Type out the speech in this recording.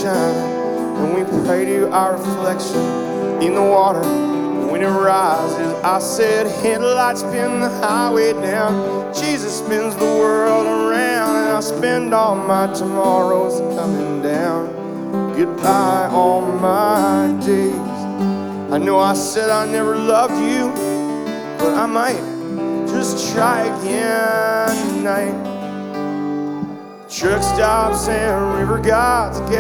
shine, and we pray to our reflection in the water when it rises. I said, headlights spin the highway down, Jesus spins the world around, and I spend all my tomorrows coming down. Goodbye all my days. I know I said I never loved you, but I might just try again tonight. Truck stops and river gods